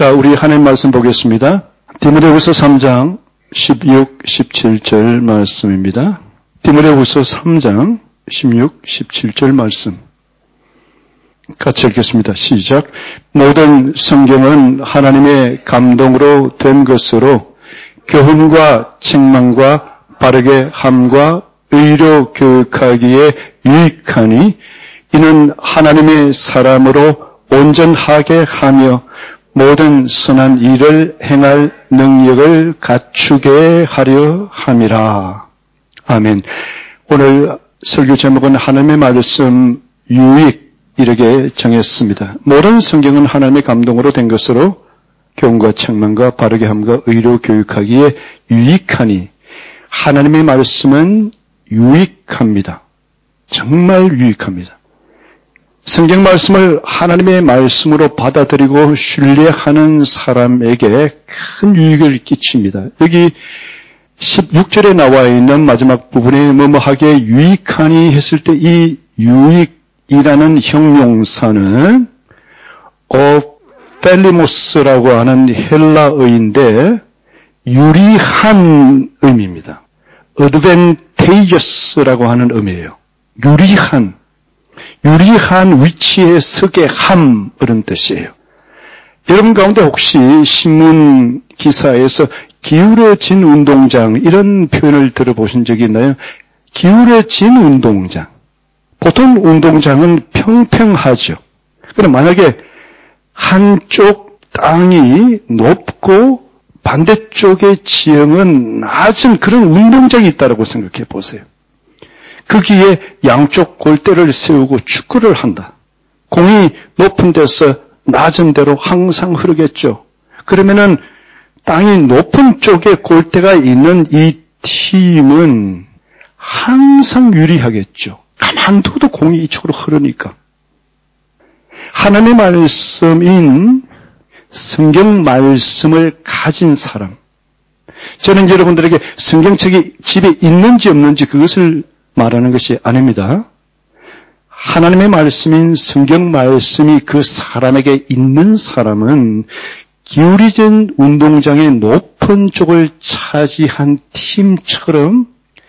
자, 우리 하나님 말씀 보겠습니다. 디모데후서 3장 16, 17절 말씀입니다. 디모데후서 3장 16, 17절 말씀. 같이 읽겠습니다. 시작. 모든 성경은 하나님의 감동으로 된 것으로 교훈과 책망과 바르게 함과 의로 교육하기에 유익하니 이는 하나님의 사람으로 온전하게 하며 모든 선한 일을 행할 능력을 갖추게 하려 함이라. 아멘. 오늘 설교 제목은 하나님의 말씀 유익 이렇게 정했습니다. 모든 성경은 하나님의 감동으로 된 것으로 교훈과 책망과 바르게 함과 의로 교육하기에 유익하니 하나님의 말씀은 유익합니다. 정말 유익합니다. 성경 말씀을 하나님의 말씀으로 받아들이고 신뢰하는 사람에게 큰 유익을 끼칩니다. 여기 16절에 나와 있는 마지막 부분에 뭐뭐하게 유익하니 했을 때 이 유익이라는 형용사는 펠리모스라고 하는 헬라어인데 유리한 의미입니다. advantageous라고 하는 의미예요. 유리한 위치에 서게 함, 이런 뜻이에요. 여러분 가운데 혹시 신문 기사에서 기울어진 운동장 이런 표현을 들어보신 적이 있나요? 기울어진 운동장. 보통 운동장은 평평하죠. 그럼 만약에 한쪽 땅이 높고 반대쪽의 지형은 낮은 그런 운동장이 있다고 생각해 보세요. 거기에 양쪽 골대를 세우고 축구를 한다. 공이 높은 데서 낮은 데로 항상 흐르겠죠. 그러면은 땅이 높은 쪽에 골대가 있는 이 팀은 항상 유리하겠죠. 가만둬도 공이 이쪽으로 흐르니까. 하나님의 말씀인 성경 말씀을 가진 사람. 저는 여러분들에게 성경책이 집에 있는지 없는지 그것을 말하는 것이 아닙니다. 하나님의 말씀인 성경 말씀이 그 사람에게 있는 사람은 기울어진 운동장의 높은 쪽을 차지한 팀처럼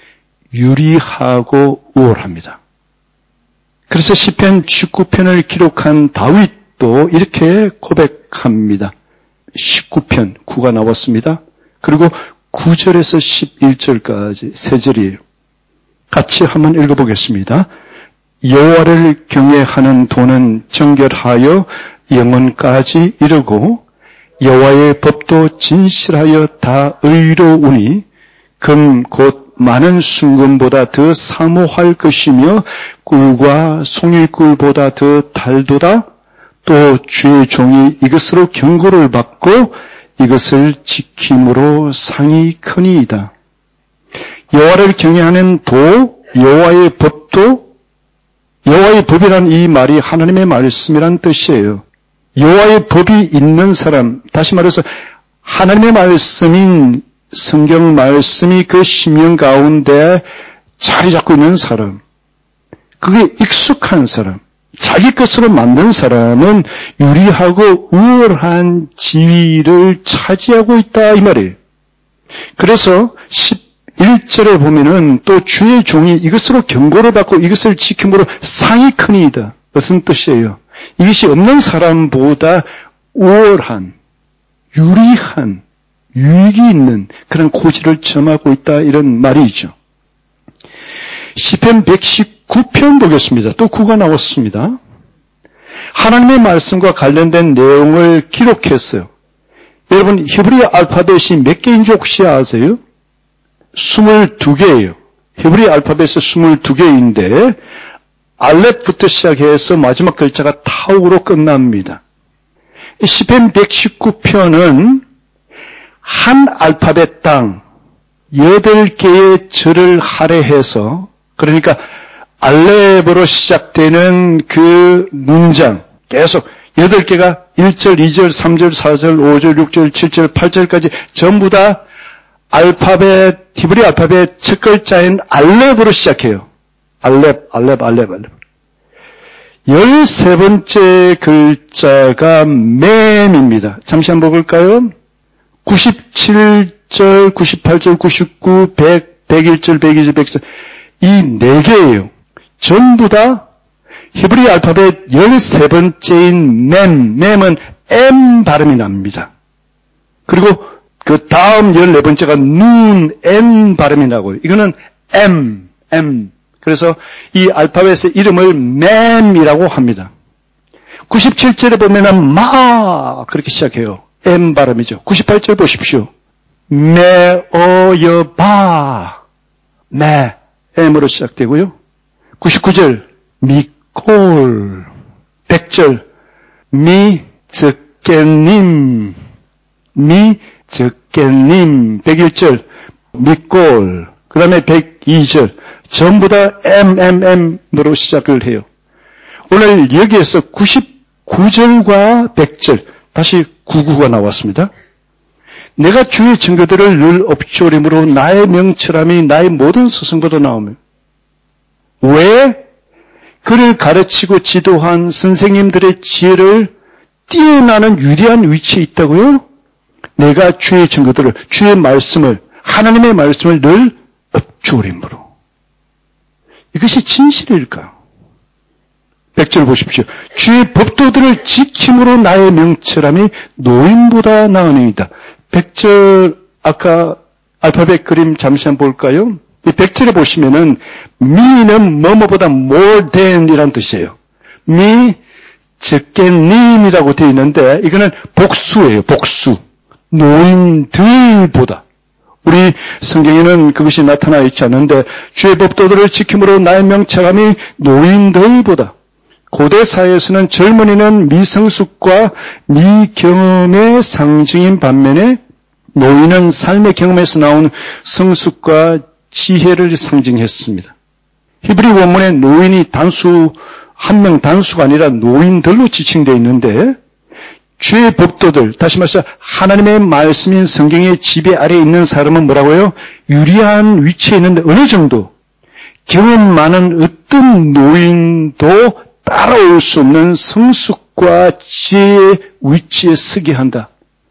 유리하고 우월합니다. 그래서 시편 19편을 기록한 다윗도 이렇게 고백합니다. 19편 9가 나왔습니다. 그리고 9절에서 11절까지 세 절이에요. 같이 한번 읽어보겠습니다. 여호와를 경외하는 도는 정결하여 영원까지 이르고 여호와의 법도 진실하여 다 의로우니 금 곧 많은 순금보다 더 사모할 것이며 꿀과 송이꿀보다 더 달도다. 또 주의 종이 이것으로 경고를 받고 이것을 지킴으로 상이 크니이다. 여호와를 경외하는 도, 여호와의 법도, 여호와의 법이란 이 말이 하나님의 말씀이란 뜻이에요. 여호와의 법이 있는 사람, 다시 말해서 하나님의 말씀인 성경 말씀이 그 심령 가운데 자리 잡고 있는 사람, 그게 익숙한 사람, 자기 것으로 만든 사람은 유리하고 우월한 지위를 차지하고 있다 이 말이에요. 그래서 11절에 보면은 또 주의 종이 이것으로 경고를 받고 이것을 지킴으로 상이 크니이다. 무슨 뜻이에요? 이것이 없는 사람보다 우월한, 유리한, 유익이 있는 그런 고지를 점하고 있다 이런 말이죠. 시편 119편 보겠습니다. 또 9가 나왔습니다. 하나님의 말씀과 관련된 내용을 기록했어요. 여러분 히브리 알파벳이 몇 개인지 혹시 아세요? 22개예요. 히브리 알파벳이 22개인데 알렙부터 시작해서 마지막 글자가 타우로 끝납니다. 시편 119편은 한 알파벳당 8개의 절을 할애해서 그러니까 알렙으로 시작되는 그 문장 계속 8개가 1절, 2절, 3절, 4절, 5절, 6절, 7절, 8절까지 전부 다 히브리 알파벳 첫 글자인 알렙으로 시작해요. 알렙. 13번째 글자가 맴입니다. 잠시 한번 볼까요? 97절, 98절, 99, 100, 101절, 102절, 104절 이 4개예요. 전부 다 히브리 알파벳 13번째인 맴은 M 발음이 납니다. 그리고 그 다음 14번째가 눈, N 발음이 나고요. 이거는 M. 그래서 이 알파벳의 이름을 맴이라고 합니다. 97절에 보면은 마 그렇게 시작해요. M 발음이죠. 98절 보십시오. 메어여바 M으로 시작되고요. 99절 미콜 100절 미적개님 101절 미콜 그 다음에 102절 전부 다 MMM으로 시작을 해요. 오늘 여기에서 99절과 100절 다시 99가 나왔습니다. 내가 주의 증거들을 늘 업조림으로 나의 명철함이 나의 모든 스승보다 나오며 왜? 그를 가르치고 지도한 선생님들의 지혜를 뛰어나는 유리한 위치에 있다고요? 내가 주의 증거들을, 주의 말씀을, 하나님의 말씀을 늘 업조림으로. 이것이 진실일까? 100절 보십시오. 주의 법도들을 지킴으로 나의 명철함이 노인보다 나으니이다. 100절 아까 알파벳 그림 잠시 한번 볼까요? 이 100절에 보시면은 미는 뭐뭐보다 more than이란 뜻이에요. 미 적개님이라고 되어 있는데 이거는 복수예요. 복수. 노인들보다. 우리 성경에는 그것이 나타나 있지 않는데 주의 법도들을 지킴으로 나의 명철함이 노인들보다. 고대 사회에서는 젊은이는 미성숙과 미경험의 상징인 반면에 노인은 삶의 경험에서 나온 성숙과 지혜를 상징했습니다. 히브리 원문에 노인이 한 명 단수가 아니라 노인들로 지칭되어 있는데 주의 법도들, 다시 말해서 하나님의 말씀인 성경의 지배 아래에 있는 사람은 뭐라고요? 유리한 위치에 있는데 어느 정도? 경험 많은 어떤 노인도 따라올 수 없는 성숙과 지혜의 위치에 서게 한다.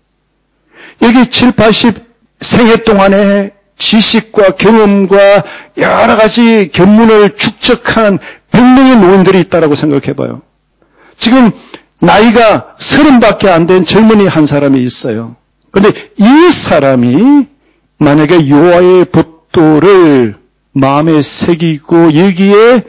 여기 7, 80 생애 동안에 지식과 경험과 여러 가지 견문을 축적한 100명의 노인들이 있다라고 생각해봐요. 지금 나이가 30밖에 안 된 젊은이 한 사람이 있어요. 그런데 이 사람이 만약에 여호와의 법도를 마음에 새기고 여기에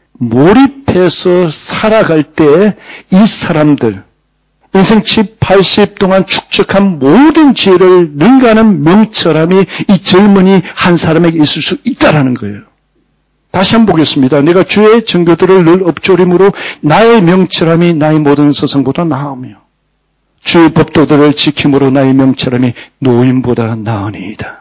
몰입해서 살아갈 때 이 사람들 인생 7, 80 동안 축적한 모든 지혜를 능가하는 명철함이 이 젊은이 한 사람에게 있을 수 있다라는 거예요. 다시 한번 보겠습니다. 내가 주의 증거들을 늘 업조림으로 나의 명철함이 나의 모든 스승보다 나으며 주의 법도들을 지킴으로 나의 명철함이 노인보다 나으니이다.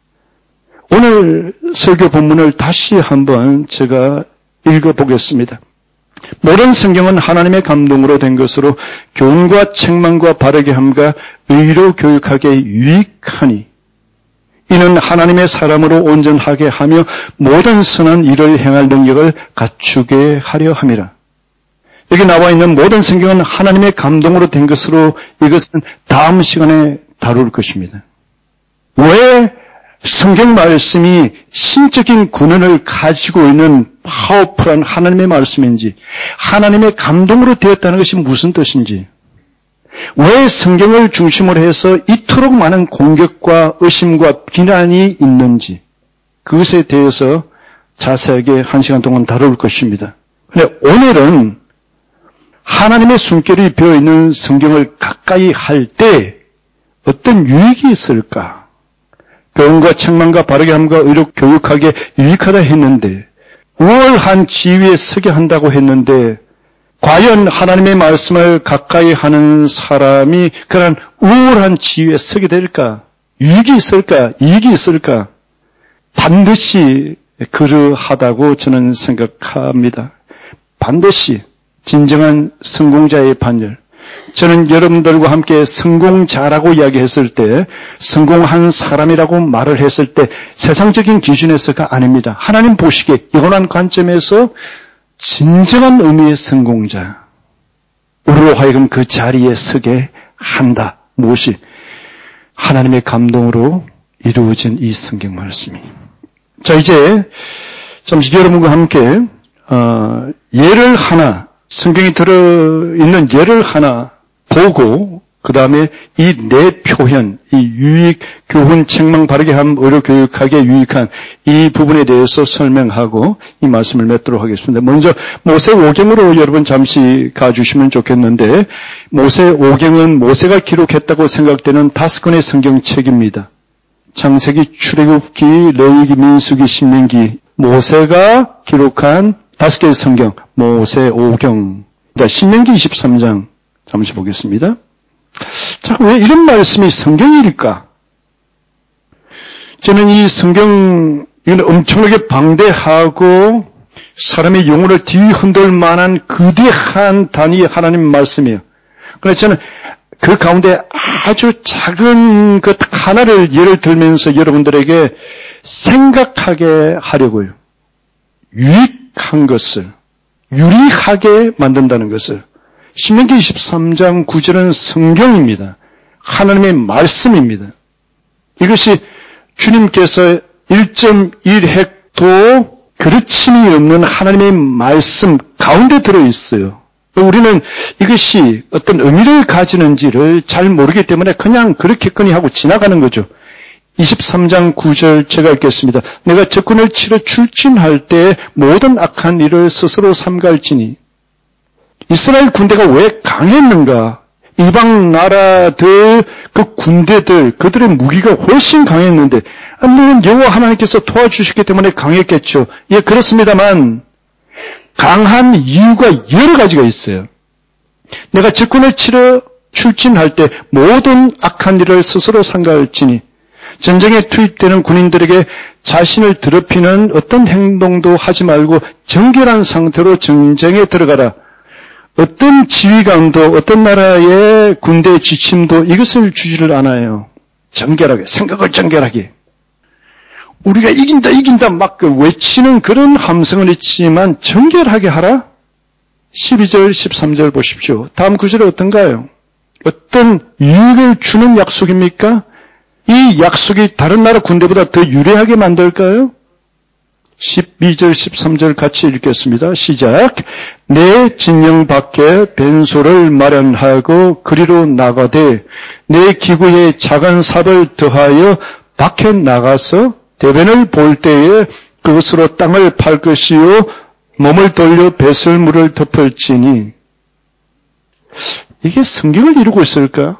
오늘 설교 본문을 다시 한번 제가 읽어보겠습니다. 모든 성경은 하나님의 감동으로 된 것으로 교훈과 책망과 바르게 함과 의로 교육하기에 유익하니 이는 하나님의 사람으로 온전하게 하며 모든 선한 일을 행할 능력을 갖추게 하려 함이라. 여기 나와 있는 모든 성경은 하나님의 감동으로 된 것으로 이것은 다음 시간에 다룰 것입니다. 왜 성경 말씀이 신적인 군원을 가지고 있는 파워풀한 하나님의 말씀인지, 하나님의 감동으로 되었다는 것이 무슨 뜻인지, 왜 성경을 중심으로 해서 이토록 많은 공격과 의심과 비난이 있는지, 그것에 대해서 자세하게 1시간 동안 다룰 것입니다. 그런데 오늘은 하나님의 숨결이 비어있는 성경을 가까이 할 때 어떤 유익이 있을까? 교훈과 책망과 바르게 함과 의로 교육하기에 유익하다 했는데 우월한 지위에 서게 한다고 했는데 과연 하나님의 말씀을 가까이 하는 사람이 그런 우월한 지위에 서게 될까? 유익이 있을까? 이익이 있을까? 반드시 그러하다고 저는 생각합니다. 반드시 진정한 성공자의 반열. 저는 여러분들과 함께 성공자라고 이야기했을 때 성공한 사람이라고 말을 했을 때 세상적인 기준에서가 아닙니다. 하나님 보시기에 영원한 관점에서 진정한 의미의 성공자, 우리로 하여금 그 자리에 서게 한다. 무엇이? 하나님의 감동으로 이루어진 이 성경 말씀이. 자, 이제 잠시 여러분과 함께 예를 하나, 성경에 들어있는 예를 하나 보고 그 다음에 이 내 표현, 이 유익, 교훈, 책망 바르게 함, 의료 교육하게 유익한 이 부분에 대해서 설명하고 이 말씀을 맺도록 하겠습니다. 먼저 모세오경으로 여러분 잠시 가주시면 좋겠는데, 모세오경은 모세가 기록했다고 생각되는 5권의 성경책입니다. 창세기, 출애굽기, 레위기, 민수기, 신명기, 모세가 기록한 5개의 성경, 모세오경. 신명기 23장 잠시 보겠습니다. 자, 왜 이런 말씀이 성경일까? 저는 이 성경, 이건 엄청나게 방대하고 사람의 영혼을 뒤흔들 만한 거대한 단위의 하나님 말씀이에요. 그래서 저는 그 가운데 아주 작은 것 하나를 예를 들면서 여러분들에게 생각하게 하려고요. 유익한 것을, 유리하게 만든다는 것을. 신명기 23장 9절은 성경입니다. 하나님의 말씀입니다. 이것이 주님께서 1.1획도 그르침이 없는 하나님의 말씀 가운데 들어있어요. 우리는 이것이 어떤 의미를 가지는지를 잘 모르기 때문에 그냥 그렇겠거니 하고 지나가는 거죠. 23장 9절 제가 읽겠습니다. 내가 적군을 치러 출진할 때 모든 악한 일을 스스로 삼갈지니. 이스라엘 군대가 왜 강했는가? 이방 나라들, 그 군대들, 그들의 무기가 훨씬 강했는데, 물론 여호와 하나님께서 도와주셨기 때문에 강했겠죠. 예, 그렇습니다만, 강한 이유가 여러 가지가 있어요. 내가 적군을 치러 출진할 때 모든 악한 일을 스스로 삼갈지니, 전쟁에 투입되는 군인들에게 자신을 더럽히는 어떤 행동도 하지 말고 정결한 상태로 전쟁에 들어가라. 어떤 지휘관도 어떤 나라의 군대의 지침도 이것을 주지를 않아요. 정결하게, 생각을 정결하게. 우리가 이긴다 막 외치는 그런 함성은 있지만 정결하게 하라? 12절, 13절 보십시오. 다음 구절이 어떤가요? 어떤 유익을 주는 약속입니까? 이 약속이 다른 나라 군대보다 더 유리하게 만들까요? 12절, 13절 같이 읽겠습니다. 시작. 내 진영 밖에 변소를 마련하고 그리로 나가되 내 기구에 작은 삽을 더하여 밖에 나가서 대변을 볼 때에 그것으로 땅을 팔 것이요 몸을 돌려 배설물을 덮을지니. 이게 성경을 이루고 있을까?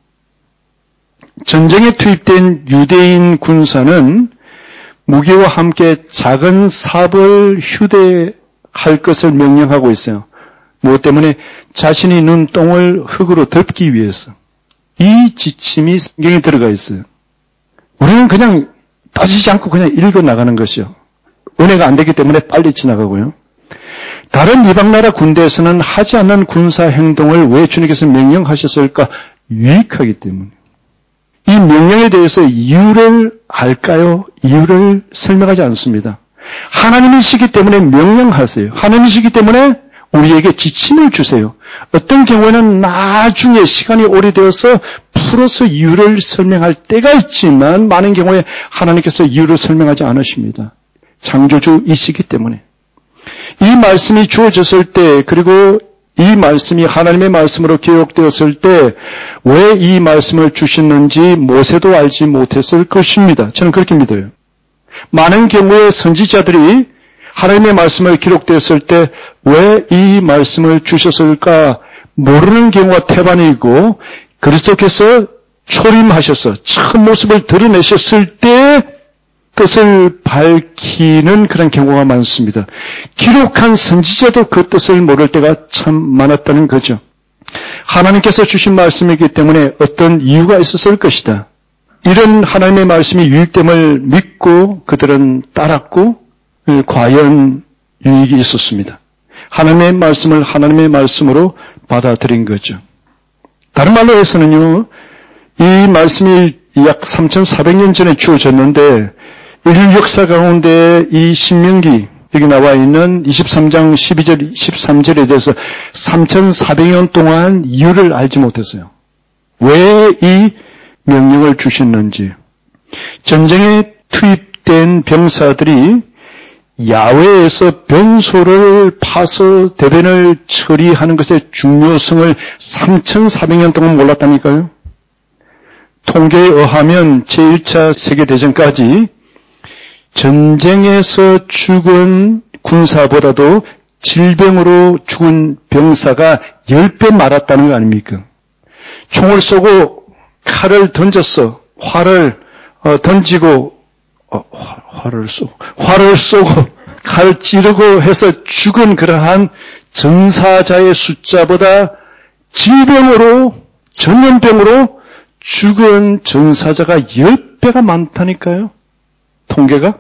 전쟁에 투입된 유대인 군사는 무기와 함께 작은 삽을 휴대할 것을 명령하고 있어요. 무엇 때문에? 자신이 눈동을 흙으로 덮기 위해서. 이 지침이 성경에 들어가 있어요. 우리는 그냥 따지지 않고 그냥 읽어 나가는 것이요. 은혜가 안 되기 때문에 빨리 지나가고요. 다른 이방나라 군대에서는 하지 않는 군사 행동을 왜 주님께서 명령하셨을까? 유익하기 때문에. 이 명령에 대해서 이유를 알까요? 이유를 설명하지 않습니다. 하나님이시기 때문에 명령하세요. 하나님이시기 때문에 우리에게 지침을 주세요. 어떤 경우에는 나중에 시간이 오래되어서 풀어서 이유를 설명할 때가 있지만 많은 경우에 하나님께서 이유를 설명하지 않으십니다. 창조주이시기 때문에. 이 말씀이 주어졌을 때, 그리고 이 말씀이 하나님의 말씀으로 기록되었을 때 왜 이 말씀을 주셨는지 모세도 알지 못했을 것입니다. 저는 그렇게 믿어요. 많은 경우에 선지자들이 하나님의 말씀을 기록되었을 때 왜 이 말씀을 주셨을까 모르는 경우가 태반이고, 그리스도께서 초림하셔서 참 모습을 드러내셨을 때 뜻을 밝히는 그런 경우가 많습니다. 기록한 선지자도 그 뜻을 모를 때가 참 많았다는 거죠. 하나님께서 주신 말씀이기 때문에 어떤 이유가 있었을 것이다. 이런 하나님의 말씀이 유익됨을 믿고 그들은 따랐고 과연 유익이 있었습니다. 하나님의 말씀을 하나님의 말씀으로 받아들인 거죠. 다른 말로 해서는요, 이 말씀이 약 3,400년 전에 주어졌는데 인류 역사 가운데 이 신명기, 여기 나와 있는 23장 12절, 13절에 대해서 3,400년 동안 이유를 알지 못했어요. 왜 이 명령을 주셨는지. 전쟁에 투입된 병사들이 야외에서 변소를 파서 대변을 처리하는 것의 중요성을 3,400년 동안 몰랐다니까요. 통계에 의하면 제1차 세계대전까지 전쟁에서 죽은 군사보다도 질병으로 죽은 병사가 10배 많았다는 거 아닙니까? 총을 쏘고 칼을 던졌어. 활을 던지고 활을 쏘고 칼 찌르고 해서 죽은 그러한 전사자의 숫자보다 질병으로 전염병으로 죽은 전사자가 10배가 많다니까요. 통계가?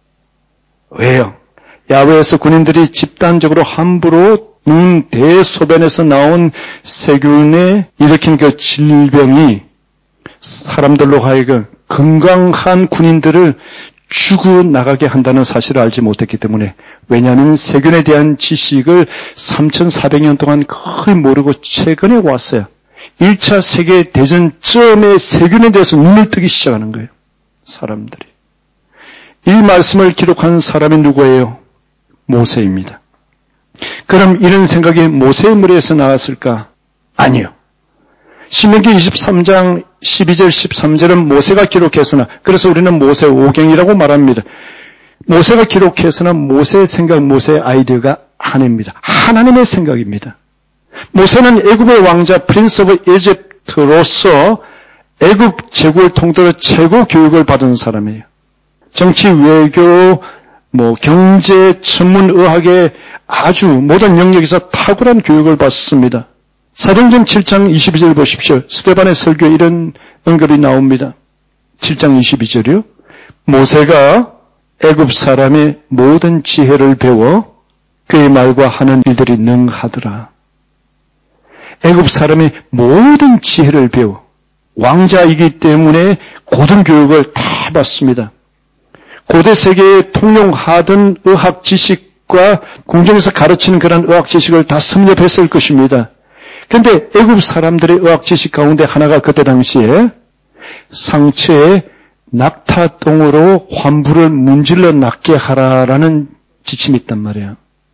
왜요? 야외에서 군인들이 집단적으로 함부로 눈 대소변에서 나온 세균에 일으킨 그 질병이 사람들로 하여금 건강한 군인들을 죽어나가게 한다는 사실을 알지 못했기 때문에, 왜냐하면 세균에 대한 지식을 3,400년 동안 거의 모르고 최근에 왔어요. 1차 세계대전쯤에 세균에 대해서 눈을 뜨기 시작하는 거예요. 사람들이. 이 말씀을 기록한 사람이 누구예요? 모세입니다. 그럼 이런 생각이 모세의 머리에서 나왔을까? 아니요. 신명기 23장 12절 13절은 모세가 기록했으나, 그래서 우리는 모세 오경이라고 말합니다. 모세가 기록했으나 모세의 생각, 모세의 아이디어가 아닙니다. 하나님의 생각입니다. 모세는 애굽의 왕자 프린스 오브 이집트로서 애굽 제국을 통틀어 최고 교육을 받은 사람이에요. 정치, 외교, 경제, 천문, 의학의 아주 모든 영역에서 탁월한 교육을 받습니다. 사도행전 7장 22절 보십시오. 스데반의 설교에 이런 언급이 나옵니다. 7장 22절이요. 모세가 애굽 사람의 모든 지혜를 배워 그의 말과 하는 일들이 능하더라. 애굽 사람의 모든 지혜를 배워, 왕자이기 때문에 고등교육을 다 받습니다. 고대 세계에 통용하던 의학 지식과 궁정에서 가르치는 그런 의학 지식을 다 섭렵했을 것입니다. 그런데 애굽 사람들의 의학 지식 가운데 하나가 그때 당시에 상처에 낙타똥으로 환부를 문질러 낫게 하라라는 지침이 있단 말이에요.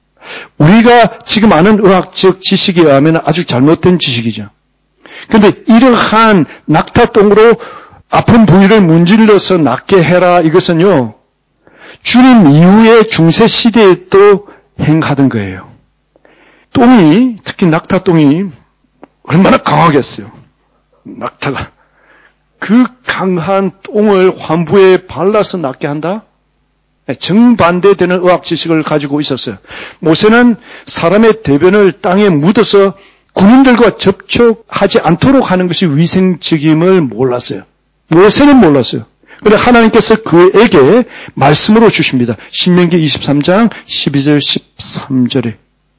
우리가 지금 아는 의학적 지식에 의하면 아주 잘못된 지식이죠. 그런데 이러한 낙타똥으로 아픈 부위를 문질러서 낫게 해라, 이것은요, 주님 이후의 중세 시대에 또 행하던 거예요. 똥이, 특히 낙타똥이 얼마나 강하겠어요. 낙타가. 그 강한 똥을 환부에 발라서 낫게 한다? 정반대되는 의학 지식을 가지고 있었어요. 모세는 사람의 대변을 땅에 묻어서 군인들과 접촉하지 않도록 하는 것이 위생적임을 몰랐어요. 모세는 몰랐어요. 그런데 하나님께서 그에게 말씀으로 주십니다. 신명기 23장 12절 13절에.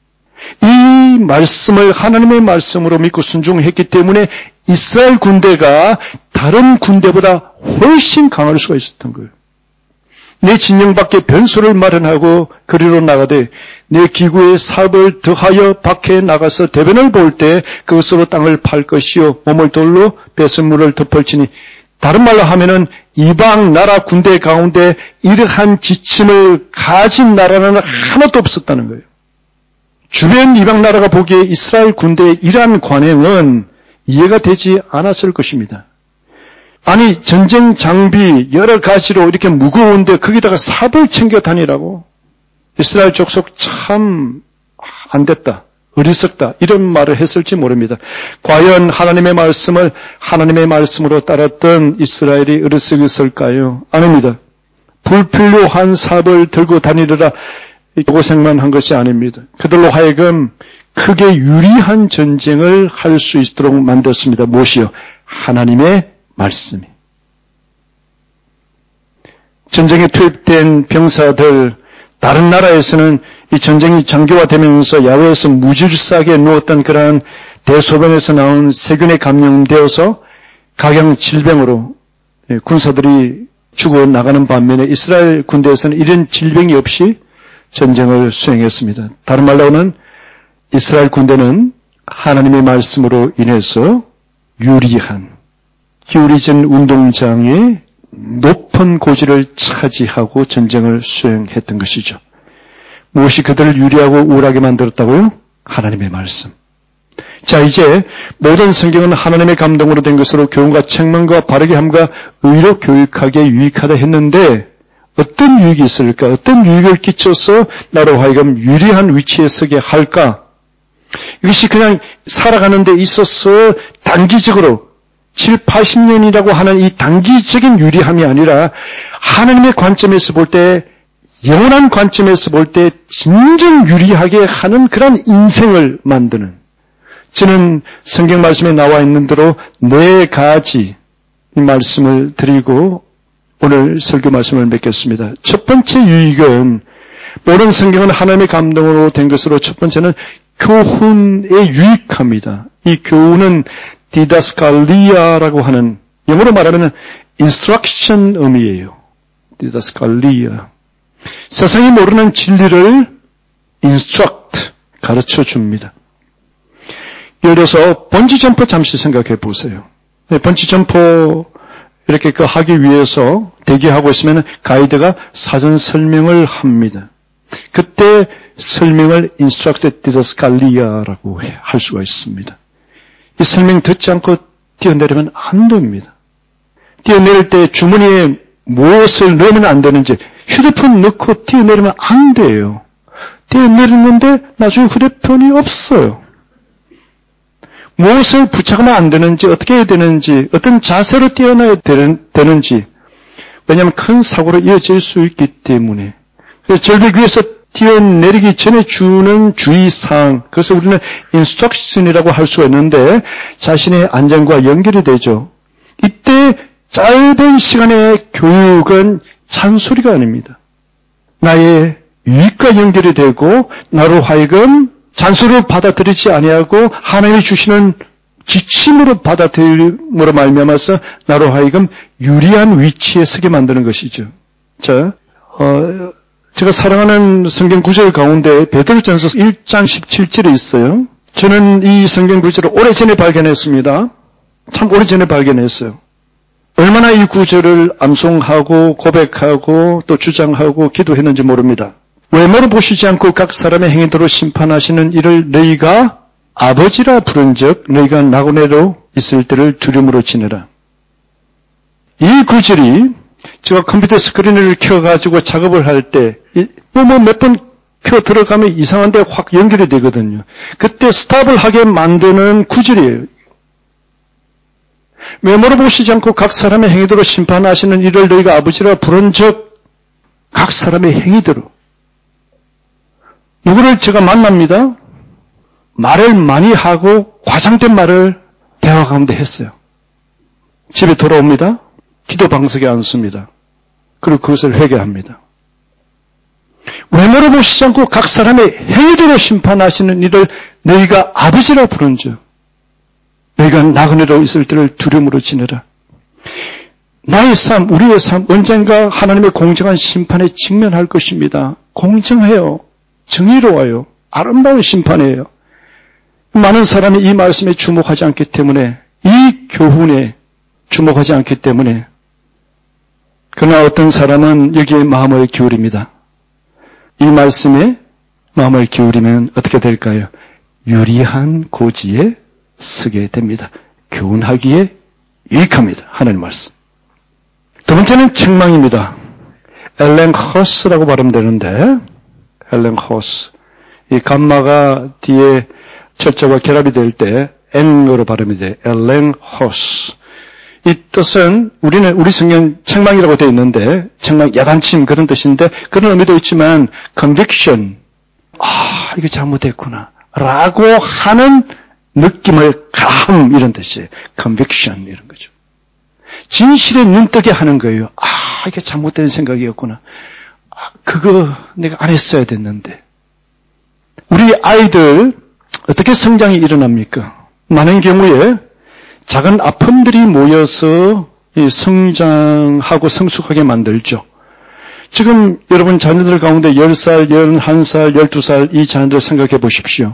이 말씀을 하나님의 말씀으로 믿고 순종했기 때문에 이스라엘 군대가 다른 군대보다 훨씬 강할 수가 있었던 거예요. 내 진영 밖에 변소를 마련하고 거리로 나가되 내 기구의 삽을 더하여 밖에 나가서 대변을 볼 때 그것으로 땅을 팔 것이요 몸을 돌로 배설물을 덮을지니, 다른 말로 하면은 이방 나라 군대 가운데 이러한 지침을 가진 나라는 하나도 없었다는 거예요. 주변 이방 나라가 보기에 이스라엘 군대의 이러한 관행은 이해가 되지 않았을 것입니다. 아니, 전쟁 장비 여러 가지로 이렇게 무거운데 거기다가 삽을 챙겨 다니라고? 이스라엘 족속 참 안 됐다, 어리석다, 이런 말을 했을지 모릅니다. 과연 하나님의 말씀을 하나님의 말씀으로 따랐던 이스라엘이 어리석었을까요? 아닙니다. 불필요한 삽을 들고 다니느라 고생만 한 것이 아닙니다. 그들로 하여금 크게 유리한 전쟁을 할 수 있도록 만들었습니다. 무엇이요? 하나님의 말씀이. 전쟁에 투입된 병사들, 다른 나라에서는 이 전쟁이 장기화되면서 야외에서 무질서하게 누웠던 그러한 대소변에서 나온 세균에 감염되어서 각양 질병으로 군사들이 죽어나가는 반면에 이스라엘 군대에서는 이런 질병이 없이 전쟁을 수행했습니다. 다른 말로는 이스라엘 군대는 하나님의 말씀으로 인해서 유리한, 기울이진 운동장의 높은 고지를 차지하고 전쟁을 수행했던 것이죠. 무엇이 그들을 유리하고 우월하게 만들었다고요? 하나님의 말씀. 자, 이제 모든 성경은 하나님의 감동으로 된 것으로 교훈과 책망과 바르게 함과 의로 교육하기에 유익하다 했는데 어떤 유익이 있을까? 어떤 유익을 끼쳐서 나로 하여금 유리한 위치에 서게 할까? 이것이 그냥 살아가는 데 있어서 단기적으로 7, 80년이라고 하는 이 단기적인 유리함이 아니라 하나님의 관점에서 볼 때, 영원한 관점에서 볼 때 진정 유리하게 하는 그런 인생을 만드는, 저는 성경 말씀에 나와 있는 대로 4가지 이 말씀을 드리고 오늘 설교 말씀을 맺겠습니다. 첫 번째 유익은, 모든 성경은 하나님의 감동으로 된 것으로 첫 번째는 교훈에 유익합니다. 이 교훈은 디다스칼리아라고 하는, 영어로 말하면 인스트럭션 의미예요. 디다스칼리아. 세상이 모르는 진리를 인스트럭트, 가르쳐 줍니다. 예를 들어서 번지점프 잠시 생각해 보세요. 번지점프 이렇게 하기 위해서 대기하고 있으면 가이드가 사전 설명을 합니다. 그때 설명을 인스트럭트 디다스칼리아라고 할 수가 있습니다. 이 설명 듣지 않고 뛰어내리면 안 됩니다. 뛰어내릴 때 주머니에 무엇을 넣으면 안 되는지, 휴대폰 넣고 뛰어내리면 안 돼요. 뛰어내리는데 나중에 휴대폰이 없어요. 무엇을 부착하면 안 되는지, 어떻게 해야 되는지, 어떤 자세로 뛰어나야 되는지, 왜냐하면 큰 사고로 이어질 수 있기 때문에. 그래서 절벽 위에서 뛰어내리기 전에 주는 주의사항, 그래서 우리는 인스트럭션이라고 할 수가 있는데 자신의 안전과 연결이 되죠. 이때 짧은 시간의 교육은 잔소리가 아닙니다. 나의 유익과 연결이 되고 나로 하여금 잔소리로 받아들이지 아니하고 하나님이 주시는 지침으로 받아들임으로 말미암아서 나로 하여금 유리한 위치에 서게 만드는 것이죠. 자, 제가 사랑하는 성경 구절 가운데 베드로전서 1장 17절에 있어요. 저는 이 성경 구절을 오래전에 발견했습니다. 참 오래전에 발견했어요. 얼마나 이 구절을 암송하고 고백하고 또 주장하고 기도했는지 모릅니다. 외모로 보시지 않고 각 사람의 행위대로 심판하시는 이를 너희가 아버지라 부른즉 너희가 나그네로 있을 때를 두려움으로 지내라. 이 구절이 제가 컴퓨터 스크린을 켜가지고 작업을 할 때 몇 번 켜 들어가면 이상한데 확 연결이 되거든요. 그때 스탑을 하게 만드는 구절이에요. 외모로 보시지 않고 각 사람의 행위대로 심판하시는 이를 너희가 아버지라 부른즉 각 사람의 행위대로. 누구를 제가 만납니다. 말을 많이 하고 과장된 말을 대화 가운데 했어요. 집에 돌아옵니다. 기도 방석에 앉습니다. 그리고 그것을 회개합니다. 외모로 보시지 않고 각 사람의 행위대로 심판하시는 이를 너희가 아버지라 부른즉 너희가 나그네로 있을 때를 두려움으로 지내라. 나의 삶, 우리의 삶 언젠가 하나님의 공정한 심판에 직면할 것입니다. 공정해요. 정의로워요. 아름다운 심판이에요. 많은 사람이 이 말씀에 주목하지 않기 때문에, 이 교훈에 주목하지 않기 때문에, 그러나 어떤 사람은 여기에 마음을 기울입니다. 이 말씀에 마음을 기울이면 어떻게 될까요? 유리한 고지에 서게 됩니다. 교훈하기에 유익합니다. 하나님 말씀. 두 번째는 책망입니다. 엘렌 허스라고 발음되는데, 엘렌 허스. 이 감마가 뒤에 철자와 결합이 될 때 N으로 발음이 돼. 엘렌 허스. 이 뜻은 우리 성경 책망이라고 되어 있는데 책망 야단침 그런 뜻인데 그런 의미도 있지만 conviction. 이거 잘못했구나 라고 하는 느낌을 가함 이런 뜻이에요. conviction 이런 거죠. 진실에 눈뜨게 하는 거예요. 이게 잘못된 생각이었구나. 그거 내가 안 했어야 됐는데. 우리 아이들 어떻게 성장이 일어납니까? 많은 경우에 작은 아픔들이 모여서 성장하고 성숙하게 만들죠. 지금 여러분 자녀들 가운데 10살, 11살, 12살 이 자녀들 생각해 보십시오.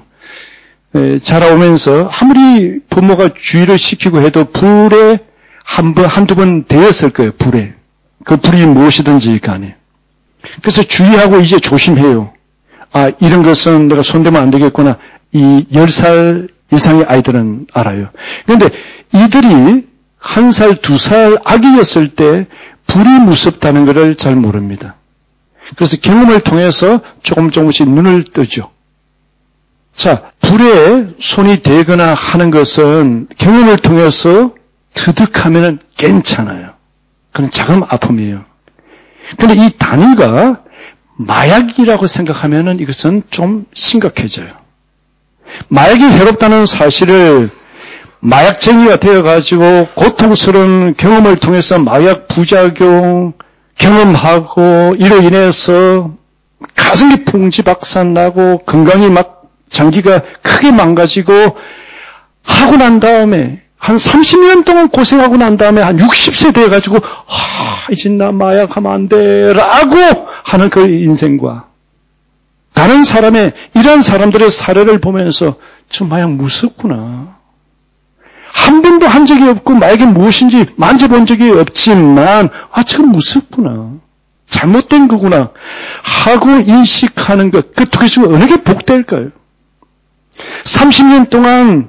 자라오면서 아무리 부모가 주의를 시키고 해도 불에 한두 번 데였을 거예요, 불에. 그 불이 무엇이든지 간에. 그래서 주의하고 이제 조심해요. 이런 것은 내가 손대면 안 되겠구나. 이 10살 이상의 아이들은 알아요. 그런데 이들이 1살, 2살 아기였을 때 불이 무섭다는 것을 잘 모릅니다. 그래서 경험을 통해서 조금씩 눈을 뜨죠. 자, 불에 손이 대거나 하는 것은 경험을 통해서 터득하면 괜찮아요. 그건 작은 아픔이에요. 그런데 이 단위가 마약이라고 생각하면 이것은 좀 심각해져요. 마약이 해롭다는 사실을 마약쟁이가 되어가지고 고통스러운 경험을 통해서 마약 부작용 경험하고 이로 인해서 가슴이 풍지박산나고 건강이 막 장기가 크게 망가지고 하고 난 다음에 한 30년 동안 고생하고 난 다음에 한 60세 돼가지고 이제 나 마약하면 안 돼 라고 하는 그 인생과 다른 사람의 이런 사람들의 사례를 보면서 저 마약 무섭구나. 한 번도 한 적이 없고 마약이 무엇인지 만져본 적이 없지만 저건 무섭구나. 잘못된 거구나 하고 인식하는 것, 그 두 개 중에 어느 게 복될까요? 30년 동안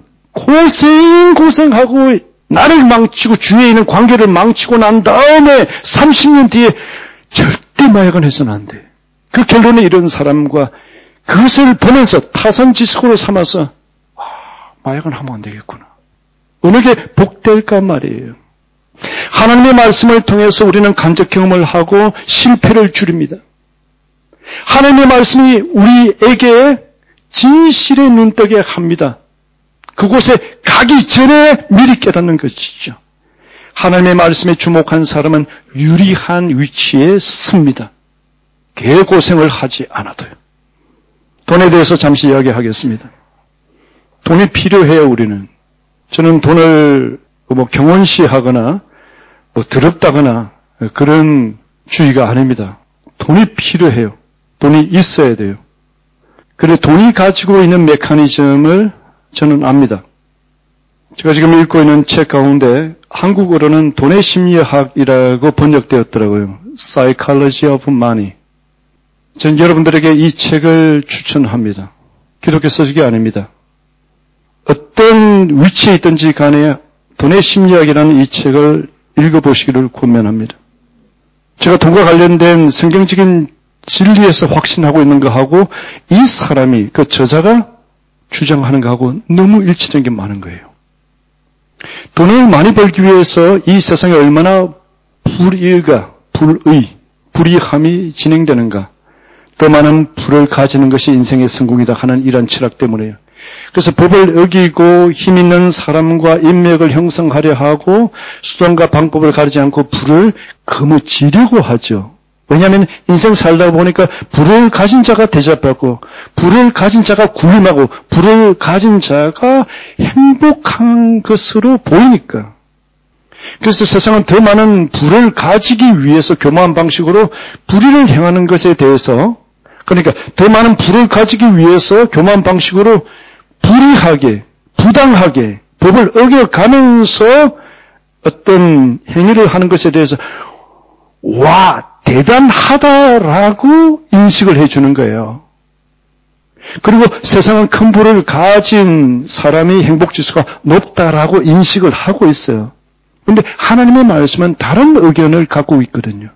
고생하고 나를 망치고 주위에 있는 관계를 망치고 난 다음에 30년 뒤에 절대 마약은 해서는 안 돼. 그 결론에 이른 사람과 그것을 보면서 타산지식으로 삼아서 마약은 하면 안 되겠구나. 어느 게 복될까 말이에요. 하나님의 말씀을 통해서 우리는 간접 경험을 하고 실패를 줄입니다. 하나님의 말씀이 우리에게 진실의 눈뜨게 합니다. 그곳에 가기 전에 미리 깨닫는 것이죠. 하나님의 말씀에 주목한 사람은 유리한 위치에 섭니다. 개고생을 하지 않아도요. 돈에 대해서 잠시 이야기하겠습니다. 돈이 필요해요, 우리는. 저는 돈을 경원시하거나 더럽다거나 그런 주의가 아닙니다. 돈이 필요해요. 돈이 있어야 돼요. 그런데 돈이 가지고 있는 메커니즘을 저는 압니다. 제가 지금 읽고 있는 책 가운데 한국어로는 돈의 심리학이라고 번역되었더라고요. Psychology of Money. 전 여러분들에게 이 책을 추천합니다. 기독교 서적이 아닙니다. 어떤 위치에 있든지 간에 돈의 심리학이라는 이 책을 읽어보시기를 권면합니다. 제가 돈과 관련된 성경적인 진리에서 확신하고 있는 것하고 이 사람이, 그 저자가 주장하는 것하고 너무 일치된 게 많은 거예요. 돈을 많이 벌기 위해서 이 세상에 얼마나 불의함이 진행되는가. 더 많은 부를 가지는 것이 인생의 성공이다 하는 이런 철학 때문에요. 그래서 법을 어기고 힘 있는 사람과 인맥을 형성하려 하고 수단과 방법을 가리지 않고 부를 거머쥐려고 하죠. 왜냐하면 인생 살다 보니까 부를 가진 자가 대접받고 부를 가진 자가 굴림하고 부를 가진 자가 행복한 것으로 보이니까. 그래서 세상은 더 많은 부를 가지기 위해서 교묘한 방식으로 불의를 행하는 것에 대해서, 그러니까 더 많은 부를 가지기 위해서 교묘한 방식으로 불의하게, 부당하게 법을 어겨가면서 어떤 행위를 하는 것에 대해서 대단하다라고 인식을 해주는 거예요. 그리고 세상은 큰 부를 가진 사람이 행복지수가 높다라고 인식을 하고 있어요. 그런데 하나님의 말씀은 다른 의견을 갖고 있거든요.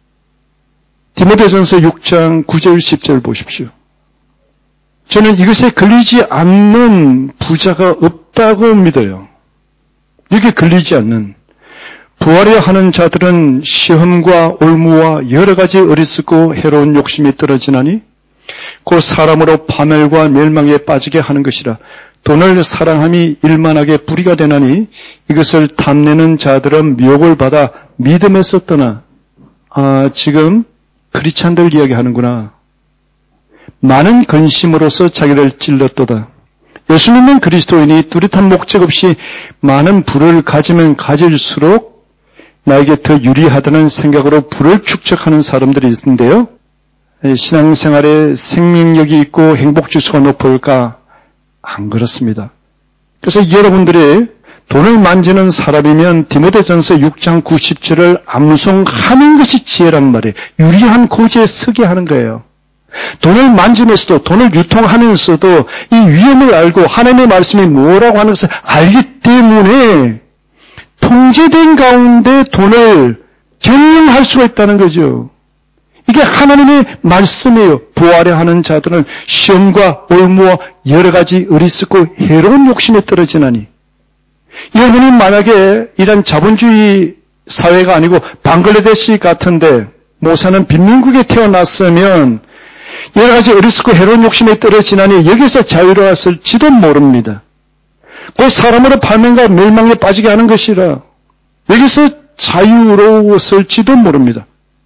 디모데전서 6장 9절 10절 보십시오. 저는 이것에 걸리지 않는 부자가 없다고 믿어요. 이게 걸리지 않는. 부하려 하는 자들은 시험과 올무와 여러 가지 어리석고 해로운 욕심이 떨어지나니 곧 사람으로 파멸과 멸망에 빠지게 하는 것이라. 돈을 사랑함이 일만하게 뿌리가 되나니 이것을 탐내는 자들은 미혹을 받아 믿음에서 떠나. 지금 크리스찬들 이야기하는구나. 많은 근심으로서 자기를 찔렀도다. 예수 믿는 그리스도인이 뚜렷한 목적 없이 많은 부를 가지면 가질수록 나에게 더 유리하다는 생각으로 부를 축적하는 사람들이 있는데요. 신앙생활에 생명력이 있고 행복지수가 높을까? 안 그렇습니다. 그래서 여러분들이 돈을 만지는 사람이면 디모데전서 6장 90절을 암송하는 것이 지혜란 말이에요. 유리한 고지에 서게 하는 거예요. 돈을 만지면서도 돈을 유통하면서도 이 위험을 알고 하나님의 말씀이 뭐라고 하는 것을 알기 때문에 통제된 가운데 돈을 경영할 수가 있다는 거죠. 이게 하나님의 말씀이에요. 부활해 하는 자들은 시험과 올무와 여러 가지 어리석고 해로운 욕심에 떨어지나니. 여러분이 만약에 이런 자본주의 사회가 아니고 방글라데시 같은데 모사는 빈민국에 태어났으면 여러 가지 어리석고 해로운 욕심에 떨어지나니 여기서 자유로웠을지도 모릅니다. 그 사람으로 발명과 멸망에 빠지게 하는 것이라 여기서 자유로웠을지도 모릅니다.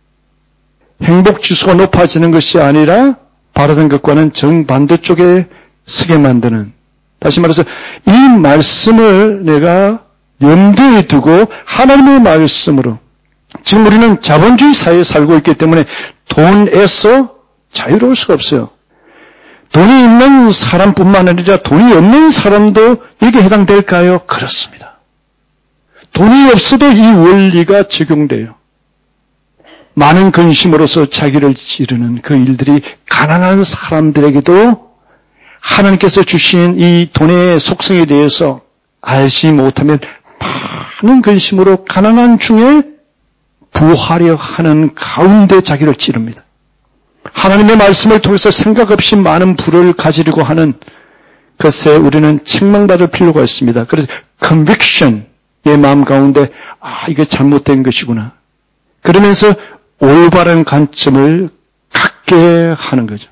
행복지수가 높아지는 것이 아니라 바라던 것과는 정반대쪽에 서게 만드는, 다시 말해서 이 말씀을 내가 염두에 두고 하나님의 말씀으로, 지금 우리는 자본주의 사회에 살고 있기 때문에 돈에서 자유로울 수가 없어요. 돈이 있는 사람뿐만 아니라 돈이 없는 사람도 여기에 해당될까요? 그렇습니다. 돈이 없어도 이 원리가 적용돼요. 많은 근심으로서 자기를 찌르는 그 일들이 가난한 사람들에게도 하나님께서 주신 이 돈의 속성에 대해서 알지 못하면 많은 근심으로 가난한 중에 부하려 하는 가운데 자기를 찌릅니다. 하나님의 말씀을 통해서 생각 없이 많은 부를 가지려고 하는 것에 우리는 책망받을 필요가 있습니다. 그래서 conviction의 마음 가운데 이게 잘못된 것이구나. 그러면서 올바른 관점을 갖게 하는 거죠.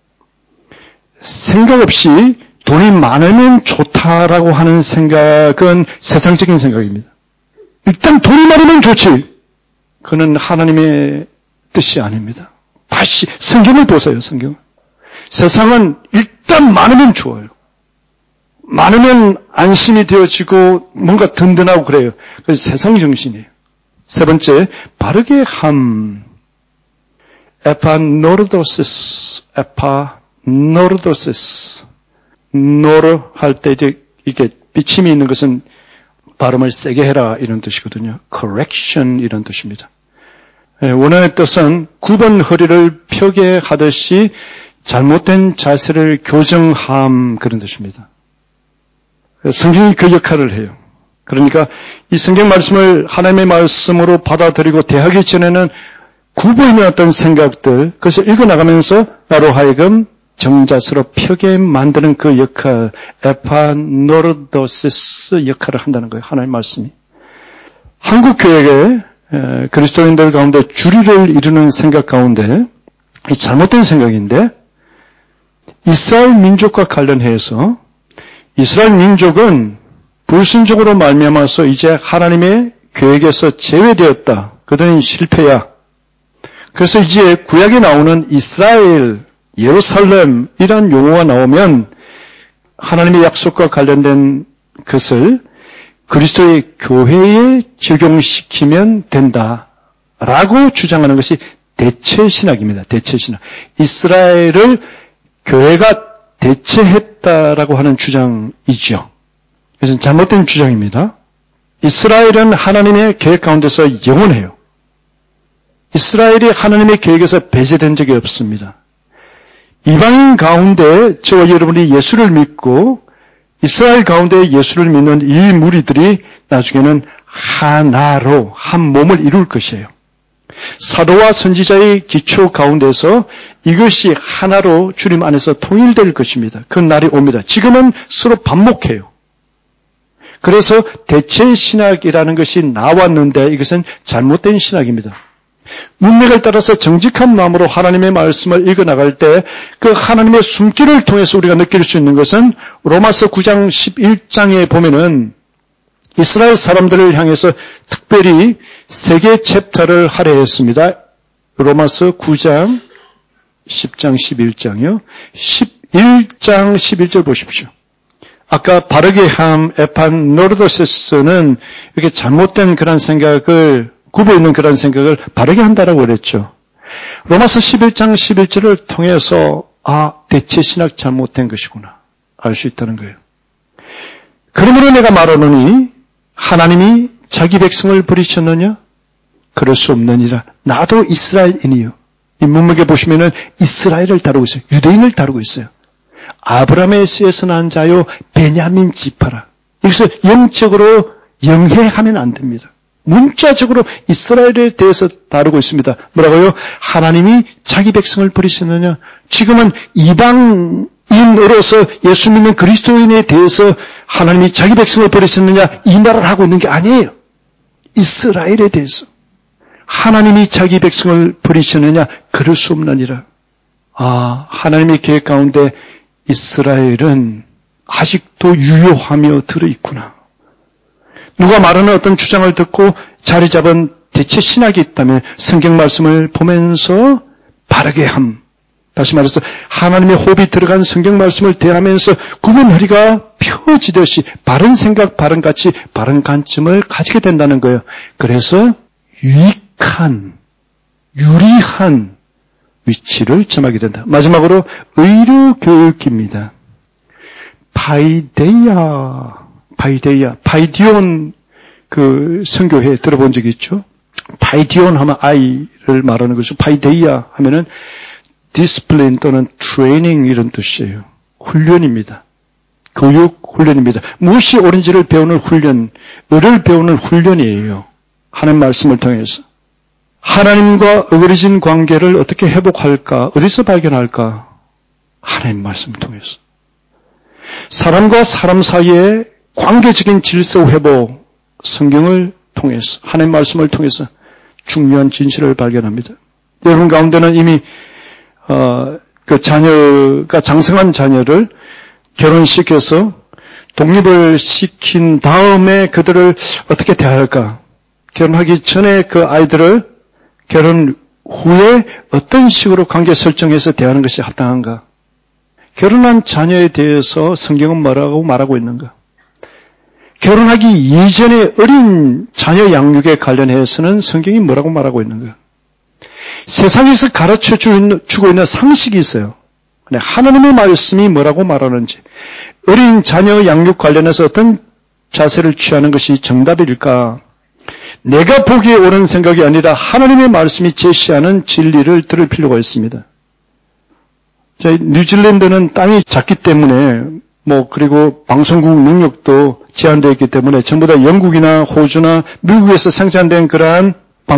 생각 없이 돈이 많으면 좋다라고 하는 생각은 세상적인 생각입니다. 일단 돈이 많으면 좋지. 그는 하나님의 뜻이 아닙니다. 다시 성경을 보세요. 성경. 세상은 일단 많으면 좋아요. 많으면 안심이 되어지고 뭔가 든든하고 그래요. 그래서 세상 정신이에요. 세 번째, 바르게 함. 에파노르도시스. 노르 할 때 이게 비침이 있는 것은 발음을 세게 해라 이런 뜻이거든요. correction 이런 뜻입니다. 원어의 뜻은 9번 허리를 펴게 하듯이 잘못된 자세를 교정함 그런 뜻입니다. 성경이 그 역할을 해요. 그러니까 이 성경 말씀을 하나님의 말씀으로 받아들이고 대하기 전에는 구보이는 어떤 생각들, 그것을 읽어나가면서 나로 하여금 정자세로 펴게 만드는 그 역할, 에파노르도시스 역할을 한다는 거예요. 하나님의 말씀이. 한국 교회에 그리스도인들 가운데 주류를 이루는 생각 가운데 이 잘못된 생각인데 이스라엘 민족과 관련해서 이스라엘 민족은 불순종으로 말미암아서 이제 하나님의 계획에서 제외되었다. 그들은 실패야. 그래서 이제 구약에 나오는 이스라엘, 예루살렘이란 용어가 나오면 하나님의 약속과 관련된 것을 그리스도의 교회에 적용시키면 된다라고 주장하는 것이 대체신학입니다. 대체신학. 이스라엘을 교회가 대체했다라고 하는 주장이죠. 그래서 잘못된 주장입니다. 이스라엘은 하나님의 계획 가운데서 영원해요. 이스라엘이 하나님의 계획에서 배제된 적이 없습니다. 이방인 가운데 저와 여러분이 예수를 믿고 이스라엘 가운데 예수를 믿는 이 무리들이 나중에는 하나로 한 몸을 이룰 것이에요. 사도와 선지자의 기초 가운데서 이것이 하나로 주님 안에서 통일될 것입니다. 그 날이 옵니다. 지금은 서로 반목해요. 그래서 대체 신학이라는 것이 나왔는데 이것은 잘못된 신학입니다. 문맥을 따라서 정직한 마음으로 하나님의 말씀을 읽어나갈 때 그 하나님의 숨길을 통해서 우리가 느낄 수 있는 것은 로마서 9장 11장에 보면은 이스라엘 사람들을 향해서 특별히 세 개의 챕터를 할애했습니다. 로마서 9장 10장 11장이요. 11장 11절 보십시오. 아까 바르게 함 에판노르도세스는 이렇게 잘못된 그런 생각을 굽어 있는 그런 생각을 바르게 한다라고 그랬죠. 로마서 11장 11절을 통해서 대체 신학 잘못된 것이구나 알 수 있다는 거예요. 그러므로 내가 말하노니 하나님이 자기 백성을 버리셨느냐? 그럴 수 없느니라. 나도 이스라엘인이요. 이 문맥에 보시면은 이스라엘을 다루고 있어요. 유대인을 다루고 있어요. 아브라함의 씨에서 난 자요 베냐민 지파라. 여기서 영적으로 영해하면 안 됩니다. 문자적으로 이스라엘에 대해서 다루고 있습니다. 뭐라고요? 하나님이 자기 백성을 버리셨느냐? 지금은 이방인으로서 예수 믿는 그리스도인에 대해서 하나님이 자기 백성을 버리셨느냐? 이 말을 하고 있는 게 아니에요. 이스라엘에 대해서. 하나님이 자기 백성을 버리셨느냐? 그럴 수 없느니라. 하나님의 계획 가운데 이스라엘은 아직도 유효하며 들어있구나. 누가 말하는 어떤 주장을 듣고 자리 잡은 대체 신학이 있다면 성경 말씀을 보면서 바르게 함. 다시 말해서 하나님의 호흡이 들어간 성경 말씀을 대하면서 굽은 허리가 펴지듯이 바른 생각, 바른 가치, 바른 관점을 가지게 된다는 거예요. 그래서 유리한 위치를 점하게 된다. 마지막으로 의료 교육입니다. 바이디온 그 선교회 들어본 적이 있죠? 바이디온 하면 아이를 말하는 것이고 바이데이아 하면은 디스플레인 또는 트레이닝 이런 뜻이에요. 훈련입니다. 교육 훈련입니다. 무엇이 옳은지를 배우는 훈련, 의를 배우는 훈련이에요. 하나님 말씀을 통해서. 하나님과 어그러진 관계를 어떻게 회복할까? 어디서 발견할까? 하나님 말씀을 통해서. 사람과 사람 사이의 관계적인 질서 회복, 성경을 통해서, 하나님 말씀을 통해서 중요한 진실을 발견합니다. 여러분 가운데는 이미 그 자녀가 장성한 자녀를 결혼시켜서 독립을 시킨 다음에 그들을 어떻게 대할까? 결혼하기 전에 그 아이들을 결혼 후에 어떤 식으로 관계 설정해서 대하는 것이 합당한가? 결혼한 자녀에 대해서 성경은 뭐라고 말하고 있는가? 결혼하기 이전에 어린 자녀 양육에 관련해서는 성경이 뭐라고 말하고 있는가? 세상에서 가르쳐 주고 있는 상식이 있어요. 하나님의 말씀이 뭐라고 말하는지, 어린 자녀 양육 관련해서 어떤 자세를 취하는 것이 정답일까? 내가 보기에 옳은 생각이 아니라 하나님의 말씀이 제시하는 진리를 들을 필요가 있습니다. 뉴질랜드는 땅이 작기 때문에 그리고 방송국 능력도 제한되어 있기 때문에 전부 다 영국이나 호주나 미국에서 생산된 그러한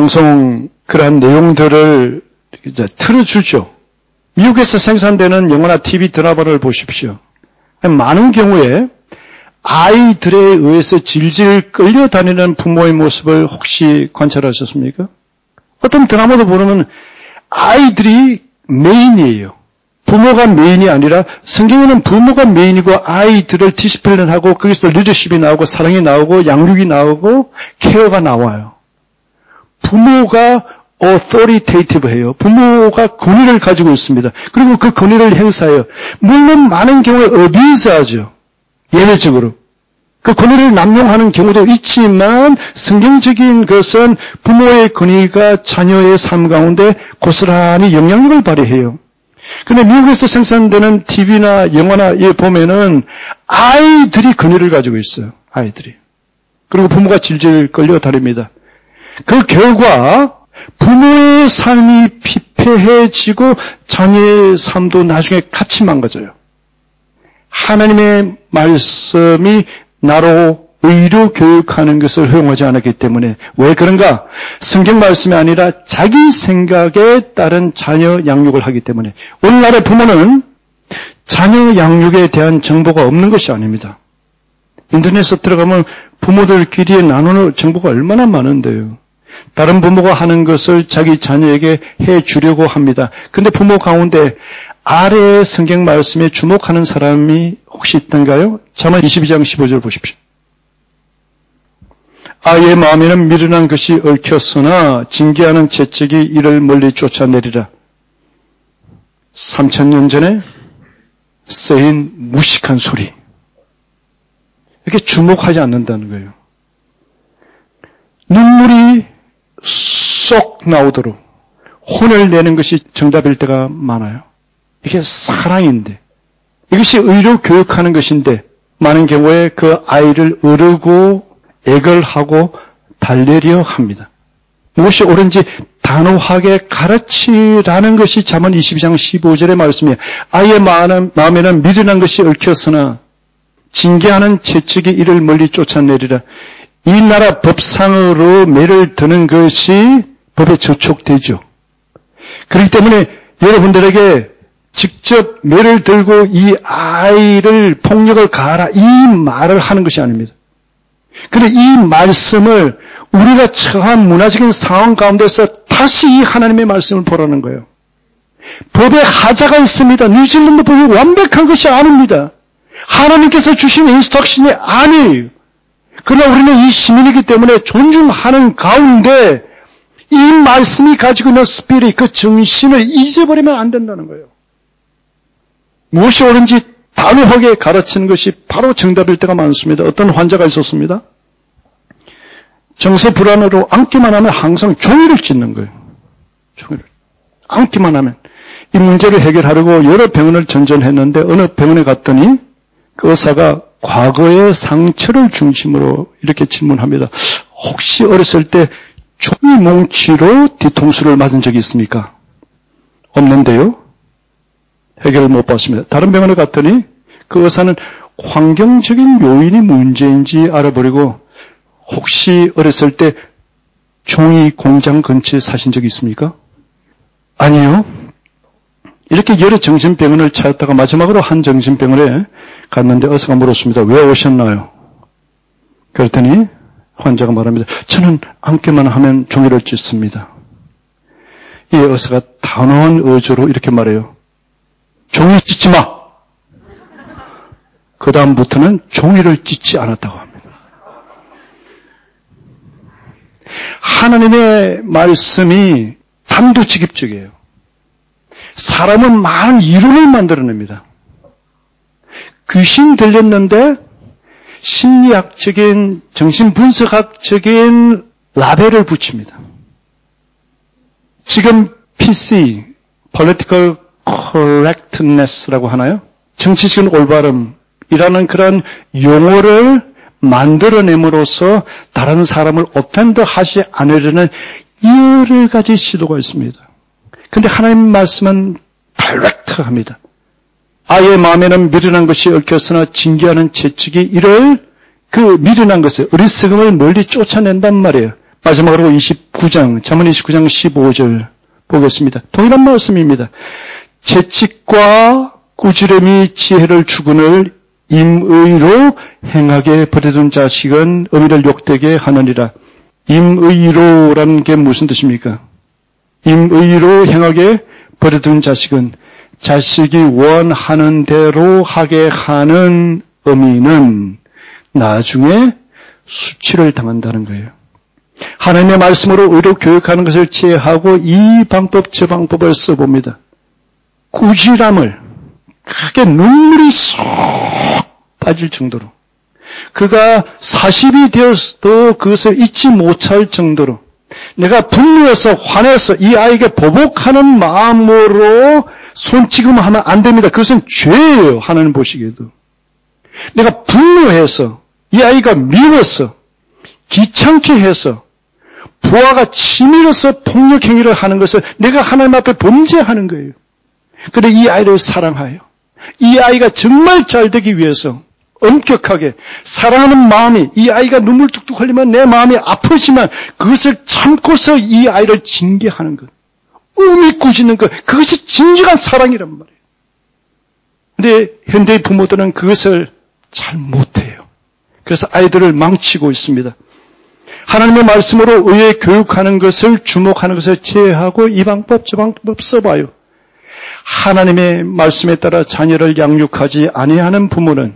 내용들을 이제 틀어주죠. 미국에서 생산되는 영화나 TV 드라마를 보십시오. 많은 경우에 아이들에 의해서 질질 끌려다니는 부모의 모습을 혹시 관찰하셨습니까? 어떤 드라마도 보면 아이들이 메인이에요. 부모가 메인이 아니라 성경에는 부모가 메인이고 아이들을 디시플린하고 거기서 리더십이 나오고 사랑이 나오고 양육이 나오고 케어가 나와요. 부모가 authoritative-해요. 부모가 권위를 가지고 있습니다. 그리고 그 권위를 행사해요. 물론 많은 경우에 abuse하죠. 예외적으로. 그 권위를 남용하는 경우도 있지만 성경적인 것은 부모의 권위가 자녀의 삶 가운데 고스란히 영향력을 발휘해요. 그런데 미국에서 생산되는 TV나 영화나 보면은 아이들이 권위를 가지고 있어요. 아이들이. 그리고 부모가 질질 끌려다닙니다. 그 결과 부모의 삶이 피폐해지고 자녀의 삶도 나중에 같이 망가져요. 하나님의 말씀이 나로 의로 교육하는 것을 허용하지 않았기 때문에 왜 그런가? 성경 말씀이 아니라 자기 생각에 따른 자녀 양육을 하기 때문에 오늘날의 부모는 자녀 양육에 대한 정보가 없는 것이 아닙니다. 인터넷에 들어가면 부모들끼리 나누는 정보가 얼마나 많은데요. 다른 부모가 하는 것을 자기 자녀에게 해주려고 합니다. 그런데 부모 가운데 아래의 성경 말씀에 주목하는 사람이 혹시 있던가요? 잠언 22장 15절 보십시오. 아이의 마음에는 미련한 것이 얽혔으나 징계하는 채찍이 이를 멀리 쫓아내리라. 3000년 전에 쓰인 무식한 소리. 이렇게 주목하지 않는다는 거예요. 눈물이 나오도록 혼을 내는 것이 정답일 때가 많아요. 이게 사랑인데, 이것이 의로 교육하는 것인데 많은 경우에 그 아이를 어르고 애걸하고 달래려 합니다. 무엇이 옳은지 단호하게 가르치라는 것이 잠언 22장 15절의 말씀이에요. 아이의 마음에는 미련한 것이 얽혔으나 징계하는 채찍이 이를 멀리 쫓아내리라. 이 나라 법상으로 매를 드는 것이 법에 저촉되죠. 그렇기 때문에 여러분들에게 직접 매를 들고 이 아이를 폭력을 가하라 이 말을 하는 것이 아닙니다. 그런데 이 말씀을 우리가 처한 문화적인 상황 가운데서 다시 이 하나님의 말씀을 보라는 거예요. 법에 하자가 있습니다. 뉴질랜드 법이 완벽한 것이 아닙니다. 하나님께서 주신 인스트럭션이 아니에요. 그러나 우리는 이 시민이기 때문에 존중하는 가운데 이 말씀이 가지고 있는 스피릿, 그 정신을 잊어버리면 안 된다는 거예요. 무엇이 옳은지 단호하게 가르치는 것이 바로 정답일 때가 많습니다. 어떤 환자가 있었습니다. 정서 불안으로 앉기만 하면 항상 종이를 찢는 거예요. 종이를. 앉기만 하면. 이 문제를 해결하려고 여러 병원을 전전했는데 어느 병원에 갔더니 그 의사가 과거의 상처를 중심으로 이렇게 질문합니다. 혹시 어렸을 때 종이 뭉치로 뒤통수를 맞은 적이 있습니까? 없는데요. 해결을 못 받습니다. 다른 병원에 갔더니 그 의사는 환경적인 요인이 문제인지 알아버리고 혹시 어렸을 때 종이 공장 근처에 사신 적이 있습니까? 아니요. 이렇게 여러 정신병원을 찾았다가 마지막으로 한 정신병원에 갔는데 의사가 물었습니다. 왜 오셨나요? 그랬더니 환자가 말합니다. 저는 앉기만 하면 종이를 찢습니다. 이 의사가 단호한 어조로 이렇게 말해요. 종이 찢지 마! 그 다음부터는 종이를 찢지 않았다고 합니다. 하나님의 말씀이 단도직입적이에요. 사람은 많은 이론을 만들어냅니다. 귀신 들렸는데 심리학적인, 정신분석학적인 라벨을 붙입니다. 지금 PC, Political Correctness라고 하나요? 정치적인 올바름이라는 그런 용어를 만들어냄으로써 다른 사람을 오펜더 하지 않으려는 여러 가지 시도가 있습니다. 그런데 하나님 말씀은 다이렉트합니다. 아이의 마음에는 미련한 것이 얽혔으나 징계하는 채찍이 이를 그 미련한 것을 어리석음을 멀리 쫓아낸단 말이에요. 마지막으로 29장, 잠언 29장 15절 보겠습니다. 동일한 말씀입니다. 채찍과 꾸지람이 지혜를 주거늘 임의로 행하게 버려둔 자식은 어미를 욕되게 하느니라. 임의로라는 게 무슨 뜻입니까? 임의로 행하게 버려둔 자식은 자식이 원하는 대로 하게 하는 어미는 나중에 수치를 당한다는 거예요. 하나님의 말씀으로 의로 교육하는 것을 제하고 이 방법 저 방법을 써봅니다. 꾸지람을 크게 눈물이 쏙 빠질 정도로 그가 40이 되었어도 그것을 잊지 못할 정도로 내가 분노해서 화내서 이 아이에게 보복하는 마음으로 손찌검하면 안 됩니다. 그것은 죄예요. 하나님 보시기에도. 내가 분노해서 이 아이가 미워서 귀찮게 해서 부하가 치밀어서 폭력 행위를 하는 것을 내가 하나님 앞에 범죄하는 거예요. 그런데 이 아이를 사랑하여 이 아이가 정말 잘 되기 위해서 엄격하게 사랑하는 마음이 이 아이가 눈물 뚝뚝 흘리면 내 마음이 아프지만 그것을 참고서 이 아이를 징계하는 것. 음이 꾸짖는 것. 그것이 진정한 사랑이란 말이에요. 그런데 현대의 부모들은 그것을 잘 못해요. 그래서 아이들을 망치고 있습니다. 하나님의 말씀으로 의에 교육하는 것을 주목하는 것을 제하고 이 방법 저 방법 써봐요. 하나님의 말씀에 따라 자녀를 양육하지 아니하는 부모는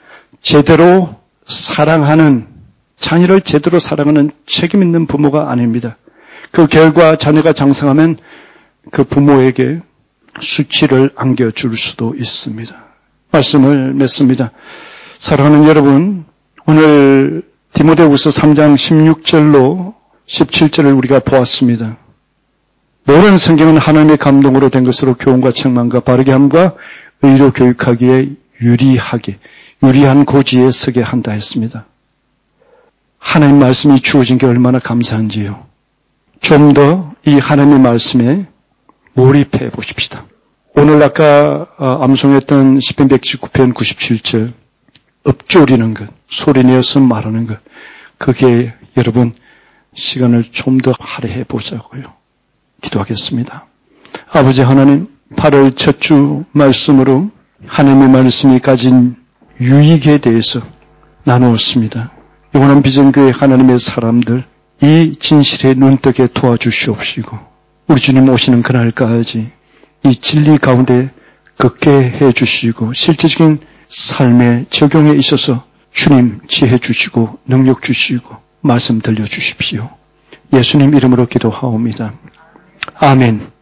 제대로 사랑하는, 자녀를 제대로 사랑하는 책임 있는 부모가 아닙니다. 그 결과 자녀가 장성하면 그 부모에게 수치를 안겨줄 수도 있습니다. 말씀을 맺습니다. 사랑하는 여러분, 오늘 디모데후서 3장 16절로 17절을 우리가 보았습니다. 모든 성경은 하나님의 감동으로 된 것으로 교훈과 책망과 바르게 함과 의로 교육하기에 유리한 고지에 서게 한다 했습니다. 하나님 말씀이 주어진 게 얼마나 감사한지요. 좀 더 이 하나님의 말씀에 몰입해 보십시다. 오늘 아까 암송했던 시편 119편 97절 읊조리는 것, 소리내어서 말하는 것, 그게 여러분 시간을 좀 더 할애해 보자고요. 기도하겠습니다. 아버지 하나님, 8월 첫 주 말씀으로 하나님의 말씀이 가진 유익에 대해서 나누었습니다. 영원한 비전교회 하나님의 사람들, 이 진실에 눈뜨게 도와주시옵시고 우리 주님 오시는 그날까지 이 진리 가운데 걷게 해주시고 실제적인 삶의 적용에 있어서 주님 지혜 주시고 능력 주시고 말씀 들려주십시오. 예수님 이름으로 기도하옵니다. 아멘.